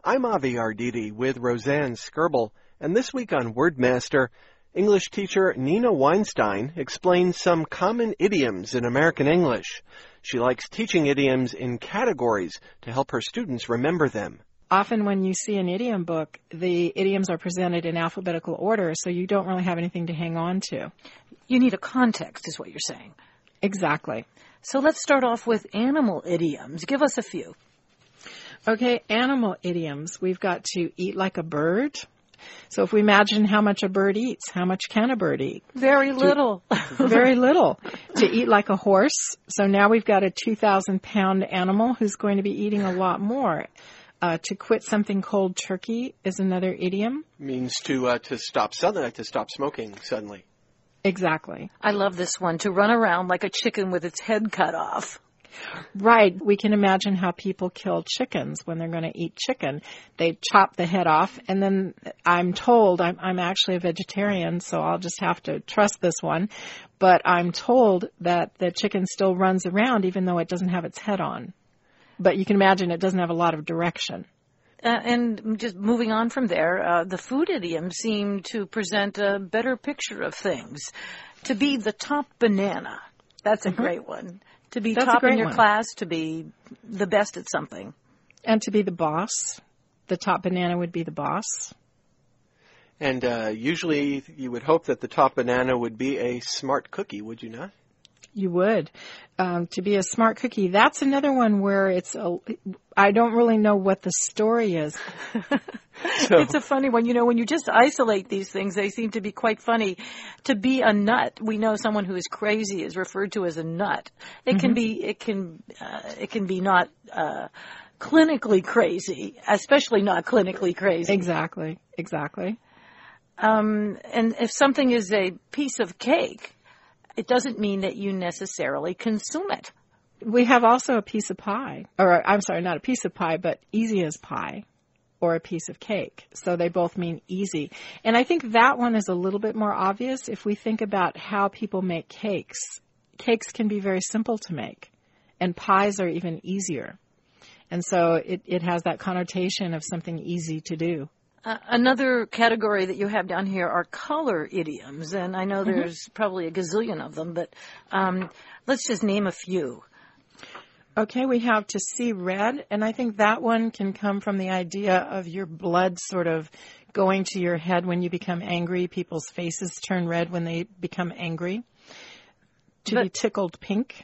I'm Avi Arditi with Roseanne Skirble, and this week on WordMaster, English teacher Nina Weinstein explains some common idioms in American English. She likes teaching idioms in categories to help her students remember them. Often when you see an idiom book, the idioms are presented in alphabetical order, so you don't really have anything to hang on to. You need a context, is what you're saying. Exactly. So let's start off with animal idioms. Give us a few. Okay, animal idioms. We've got to eat like a bird. So if we imagine how much a bird eats, how much can a bird eat? Very little. Very little. To eat like a horse. So now we've got a 2,000-pound animal who's going to be eating a lot more. To quit something cold turkey is another idiom. Means to stop suddenly, to stop smoking suddenly. Exactly. I love this one. To run around like a chicken with its head cut off. Right. We can imagine how people kill chickens when they're going to eat chicken. They chop the head off, and then I'm told, I'm actually a vegetarian, so I'll just have to trust this one, but I'm told that the chicken still runs around even though it doesn't have its head on. But you can imagine it doesn't have a lot of direction. And just moving on from there, the food idioms seem to present a better picture of things. To be the top banana, that's a great one. To be top in your class, to be the best at something. And to be the boss. The top banana would be the boss. And usually you would hope that the top banana would be a smart cookie, would you not? You would. To be a smart cookie. That's another one where I don't really know what the story is. It's a funny one. You know, when you just isolate these things, they seem to be quite funny. To be a nut, we know someone who is crazy is referred to as a nut. It can be not clinically crazy, especially not clinically crazy. Exactly. And if something is a piece of cake, it doesn't mean that you necessarily consume it. We have also a piece of pie. Or, I'm sorry, not a piece of pie, but easy as pie. Or a piece of cake. So they both mean easy. And I think that one is a little bit more obvious if we think about how people make cakes. Cakes can be very simple to make. And pies are even easier. And so it has that connotation of something easy to do. Another category that you have down here are color idioms, and I know there's probably a gazillion of them, but let's just name a few. Okay, we have to see red, and I think that one can come from the idea of your blood sort of going to your head when you become angry. People's faces turn red when they become angry. To be tickled pink.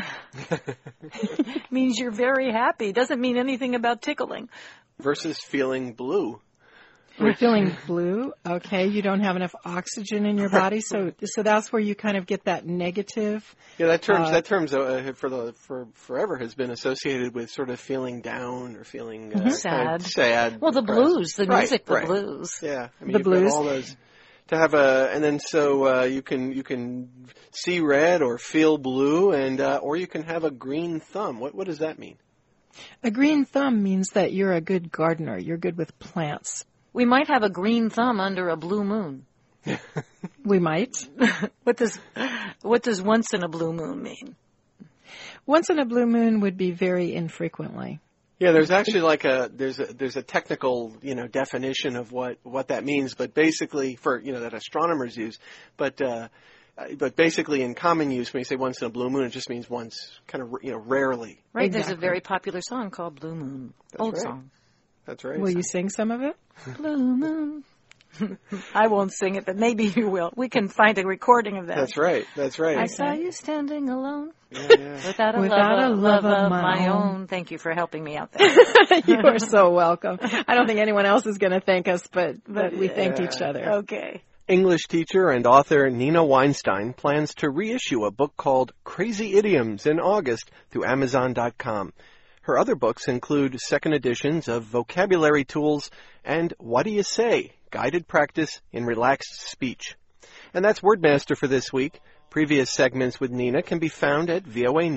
Means you're very happy. Doesn't mean anything about tickling. Versus feeling blue. We're feeling blue. Okay, you don't have enough oxygen in your body, so that's where you kind of get that negative. Yeah, that term for forever has been associated with sort of feeling down or feeling sad. Sad. Well, the blues, the music, the blues. Yeah, I mean, the blues. All those to have and then so you can see red or feel blue, and or you can have a green thumb. What does that mean? A green thumb means that you're a good gardener. You're good with plants. We might have a green thumb under a blue moon. We might. What does once in a blue moon mean? Once in a blue moon would be very infrequently. Yeah, there's actually there's a technical, definition of what that means, but basically that astronomers use, but basically in common use when you say once in a blue moon, it just means once, kind of, rarely. Right. Exactly. There's a very popular song called Blue Moon. That's Old right. song. That's right. Will you sing some of it? Blue moon. I won't sing it, but maybe you will. We can find a recording of that. That's right. I saw you standing alone. Yeah. Without a love of my own. Thank you for helping me out there. You are so welcome. I don't think anyone else is going to thank us, but we thanked each other. Okay. English teacher and author Nina Weinstein plans to reissue a book called Crazy Idioms in August through Amazon.com. Her other books include second editions of Vocabulary Tools and What Do You Say? Guided Practice in Relaxed Speech. And that's WordMaster for this week. Previous segments with Nina can be found at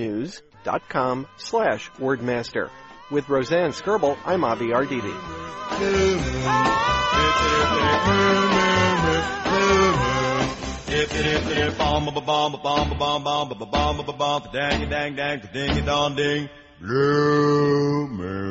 voanews.com/wordmaster. With Roseanne Skirble, I'm Avi Arditi. Blue moon.